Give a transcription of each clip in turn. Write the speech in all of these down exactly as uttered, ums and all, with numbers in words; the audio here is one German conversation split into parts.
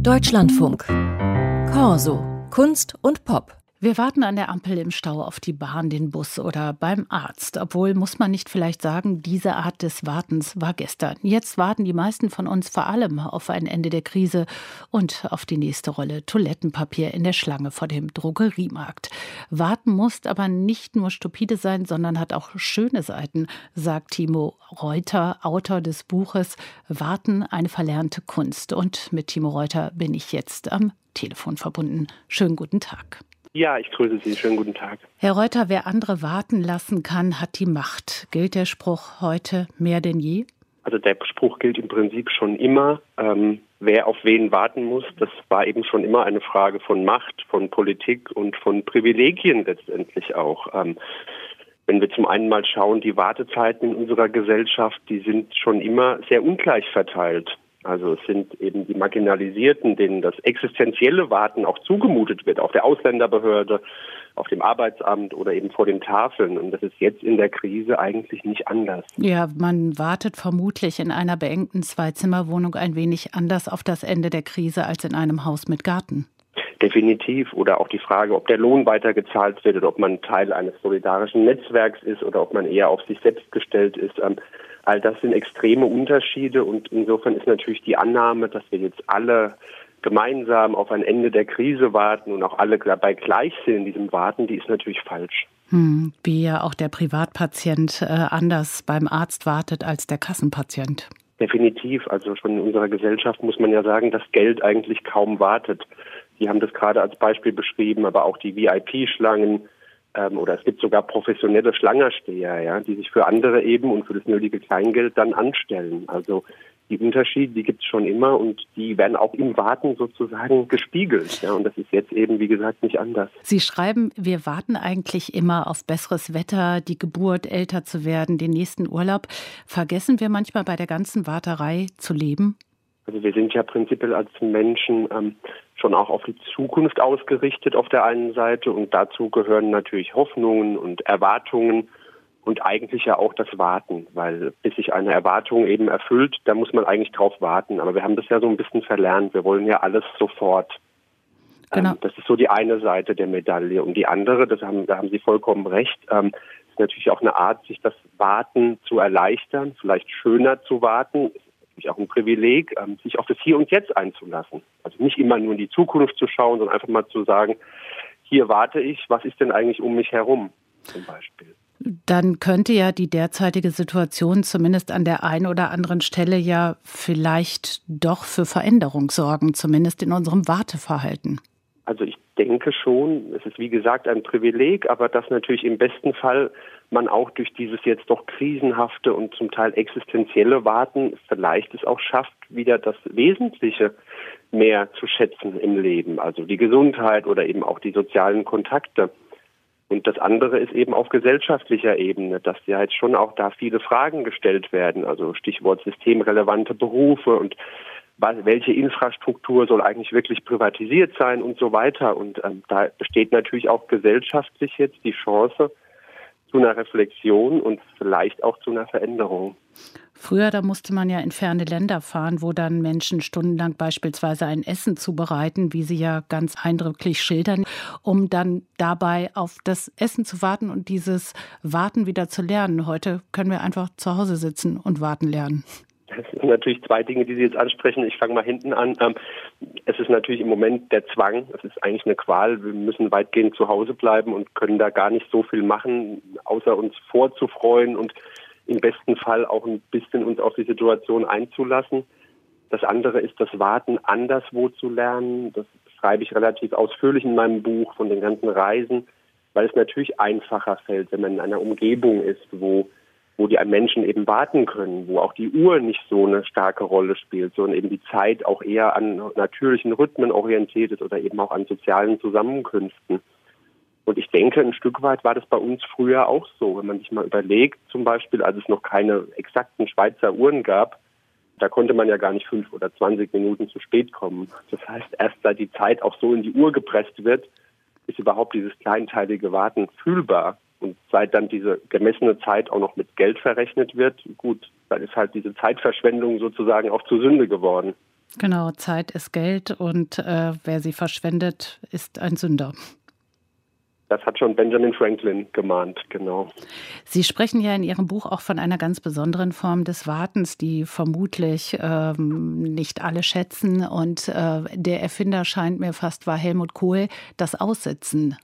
Deutschlandfunk. Corso. Kunst und Pop. Wir warten an der Ampel im Stau auf die Bahn, den Bus oder beim Arzt. Obwohl, muss man nicht vielleicht sagen, diese Art des Wartens war gestern. Jetzt warten die meisten von uns vor allem auf ein Ende der Krise und auf die nächste Rolle Toilettenpapier in der Schlange vor dem Drogeriemarkt. Warten muss aber nicht nur stupide sein, sondern hat auch schöne Seiten, sagt Timo Reuter, Autor des Buches Warten, eine verlernte Kunst. Und mit Timo Reuter bin ich jetzt am Telefon verbunden. Schönen guten Tag. Ja, ich grüße Sie. Schönen guten Tag. Herr Reuter, wer andere warten lassen kann, hat die Macht. Gilt der Spruch heute mehr denn je? Also der Spruch gilt im Prinzip schon immer. Ähm, wer auf wen warten muss, das war eben schon immer eine Frage von Macht, von Politik und von Privilegien letztendlich auch. Ähm, wenn wir zum einen mal schauen, die Wartezeiten in unserer Gesellschaft, die sind schon immer sehr ungleich verteilt. Also es sind eben die Marginalisierten, denen das existenzielle Warten auch zugemutet wird, auf der Ausländerbehörde, auf dem Arbeitsamt oder eben vor den Tafeln. Und das ist jetzt in der Krise eigentlich nicht anders. Ja, man wartet vermutlich in einer beengten Zwei-Zimmer-Wohnung ein wenig anders auf das Ende der Krise als in einem Haus mit Garten. Definitiv. Oder auch die Frage, ob der Lohn weitergezahlt wird oder ob man Teil eines solidarischen Netzwerks ist oder ob man eher auf sich selbst gestellt ist. All das sind extreme Unterschiede und insofern ist natürlich die Annahme, dass wir jetzt alle gemeinsam auf ein Ende der Krise warten und auch alle dabei gleich sind in diesem Warten, die ist natürlich falsch. Hm, wie ja auch der Privatpatient äh, anders beim Arzt wartet als der Kassenpatient. Definitiv. Also schon in unserer Gesellschaft muss man ja sagen, dass Geld eigentlich kaum wartet. Sie haben das gerade als Beispiel beschrieben, aber auch die V I P-Schlangen ähm, oder es gibt sogar professionelle Schlangersteher, ja, die sich für andere eben und für das nötige Kleingeld dann anstellen. Also die Unterschiede, die gibt es schon immer und die werden auch im Warten sozusagen gespiegelt. Ja, und das ist jetzt eben, wie gesagt, nicht anders. Sie schreiben, wir warten eigentlich immer auf besseres Wetter, die Geburt, älter zu werden, den nächsten Urlaub. Vergessen wir manchmal bei der ganzen Warterei zu leben? Also wir sind ja prinzipiell als Menschen ähm, schon auch auf die Zukunft ausgerichtet auf der einen Seite und dazu gehören natürlich Hoffnungen und Erwartungen und eigentlich ja auch das Warten, weil bis sich eine Erwartung eben erfüllt, da muss man eigentlich drauf warten. Aber wir haben das ja so ein bisschen verlernt. Wir wollen ja alles sofort. Genau. Ähm, das ist so die eine Seite der Medaille. Und die andere, das haben, da haben Sie vollkommen recht, ähm, ist natürlich auch eine Art, sich das Warten zu erleichtern, vielleicht schöner zu warten. Natürlich auch ein Privileg, ähm, sich auf das Hier und Jetzt einzulassen. Also nicht immer nur in die Zukunft zu schauen, sondern einfach mal zu sagen, hier warte ich, was ist denn eigentlich um mich herum zum Beispiel. Dann könnte ja die derzeitige Situation zumindest an der einen oder anderen Stelle ja vielleicht doch für Veränderung sorgen, zumindest in unserem Warteverhalten. Also ich denke schon, es ist wie gesagt ein Privileg, aber dass natürlich im besten Fall man auch durch dieses jetzt doch krisenhafte und zum Teil existenzielle Warten vielleicht es auch schafft, wieder das Wesentliche mehr zu schätzen im Leben, also die Gesundheit oder eben auch die sozialen Kontakte. Und das andere ist eben auf gesellschaftlicher Ebene, dass ja jetzt schon auch da viele Fragen gestellt werden, also Stichwort systemrelevante Berufe und welche Infrastruktur soll eigentlich wirklich privatisiert sein und so weiter. Und ähm, da besteht natürlich auch gesellschaftlich jetzt die Chance zu einer Reflexion und vielleicht auch zu einer Veränderung. Früher, da musste man ja in ferne Länder fahren, wo dann Menschen stundenlang beispielsweise ein Essen zubereiten, wie Sie ja ganz eindrücklich schildern, um dann dabei auf das Essen zu warten und dieses Warten wieder zu lernen. Heute können wir einfach zu Hause sitzen und warten lernen. Das sind natürlich zwei Dinge, die Sie jetzt ansprechen. Ich fange mal hinten an. Es ist natürlich im Moment der Zwang. Es ist eigentlich eine Qual. Wir müssen weitgehend zu Hause bleiben und können da gar nicht so viel machen, außer uns vorzufreuen und im besten Fall auch ein bisschen uns auf die Situation einzulassen. Das andere ist das Warten, anderswo zu lernen. Das schreibe ich relativ ausführlich in meinem Buch von den ganzen Reisen, weil es natürlich einfacher fällt, wenn man in einer Umgebung ist, wo wo die Menschen eben warten können, wo auch die Uhr nicht so eine starke Rolle spielt, sondern eben die Zeit auch eher an natürlichen Rhythmen orientiert ist oder eben auch an sozialen Zusammenkünften. Und ich denke, ein Stück weit war das bei uns früher auch so. Wenn man sich mal überlegt, zum Beispiel, als es noch keine exakten Schweizer Uhren gab, da konnte man ja gar nicht fünf oder zwanzig Minuten zu spät kommen. Das heißt, erst seit die Zeit auch so in die Uhr gepresst wird, ist überhaupt dieses kleinteilige Warten fühlbar. Und seit dann diese gemessene Zeit auch noch mit Geld verrechnet wird, gut, dann ist halt diese Zeitverschwendung sozusagen auch zur Sünde geworden. Genau, Zeit ist Geld und äh, wer sie verschwendet, ist ein Sünder. Das hat schon Benjamin Franklin gemahnt, genau. Sie sprechen ja in Ihrem Buch auch von einer ganz besonderen Form des Wartens, die vermutlich ähm, nicht alle schätzen. Und äh, der Erfinder scheint mir fast war Helmut Kohl, das Aussitzen.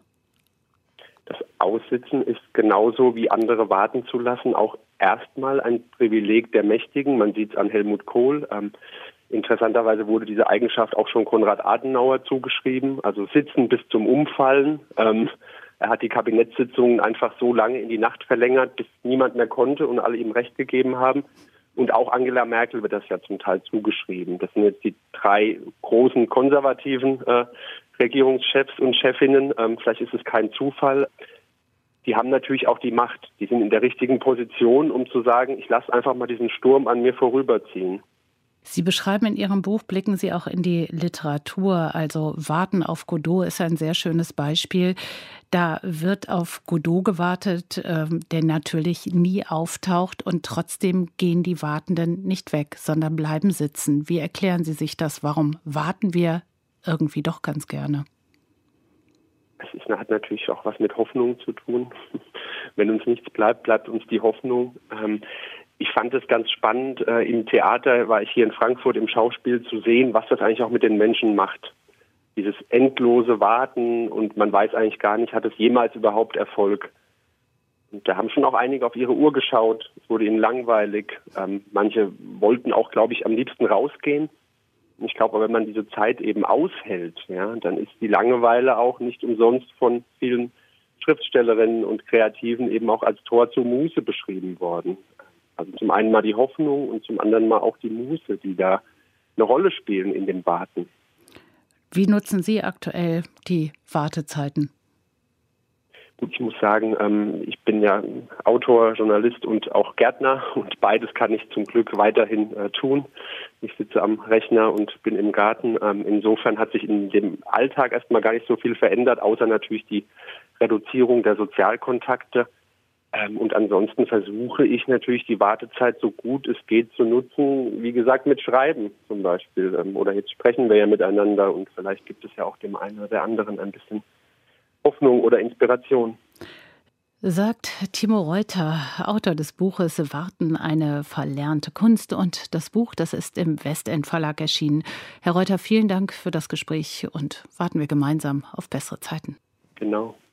Das Aussitzen ist genauso wie andere warten zu lassen, auch erstmal ein Privileg der Mächtigen. Man sieht es an Helmut Kohl. Ähm, interessanterweise wurde diese Eigenschaft auch schon Konrad Adenauer zugeschrieben, also Sitzen bis zum Umfallen. Ähm, er hat die Kabinettssitzungen einfach so lange in die Nacht verlängert, bis niemand mehr konnte und alle ihm Recht gegeben haben. Und auch Angela Merkel wird das ja zum Teil zugeschrieben. Das sind jetzt die drei großen konservativen äh, Regierungschefs und Chefinnen. Ähm, vielleicht ist es kein Zufall. Die haben natürlich auch die Macht. Die sind in der richtigen Position, um zu sagen, ich lasse einfach mal diesen Sturm an mir vorüberziehen. Sie beschreiben in Ihrem Buch, blicken Sie auch in die Literatur. Also Warten auf Godot ist ein sehr schönes Beispiel. Da wird auf Godot gewartet, ähm, der natürlich nie auftaucht. Und trotzdem gehen die Wartenden nicht weg, sondern bleiben sitzen. Wie erklären Sie sich das? Warum warten wir irgendwie doch ganz gerne? Es ist, hat natürlich auch was mit Hoffnung zu tun. Wenn uns nichts bleibt, bleibt uns die Hoffnung. Ähm, Ich fand es ganz spannend, äh, im Theater war ich hier in Frankfurt im Schauspiel zu sehen, was das eigentlich auch mit den Menschen macht. Dieses endlose Warten und man weiß eigentlich gar nicht, hat es jemals überhaupt Erfolg. Und da haben schon auch einige auf ihre Uhr geschaut, es wurde ihnen langweilig. Ähm, manche wollten auch, glaube ich, am liebsten rausgehen. Ich glaube, wenn man diese Zeit eben aushält, ja, dann ist die Langeweile auch nicht umsonst von vielen Schriftstellerinnen und Kreativen eben auch als Tor zur Muße beschrieben worden. Also zum einen mal die Hoffnung und zum anderen mal auch die Muße, die da eine Rolle spielen in dem Warten. Wie nutzen Sie aktuell die Wartezeiten? Gut, ich muss sagen, ich bin ja Autor, Journalist und auch Gärtner und beides kann ich zum Glück weiterhin tun. Ich sitze am Rechner und bin im Garten. Insofern hat sich in dem Alltag erstmal gar nicht so viel verändert, außer natürlich die Reduzierung der Sozialkontakte. Ähm, und ansonsten versuche ich natürlich die Wartezeit so gut es geht zu nutzen, wie gesagt mit Schreiben zum Beispiel. Ähm, oder jetzt sprechen wir ja miteinander und vielleicht gibt es ja auch dem einen oder der anderen ein bisschen Hoffnung oder Inspiration. Sagt Timo Reuter, Autor des Buches Warten, eine verlernte Kunst. Und das Buch, das ist im Westend Verlag erschienen. Herr Reuter, vielen Dank für das Gespräch und warten wir gemeinsam auf bessere Zeiten. Genau.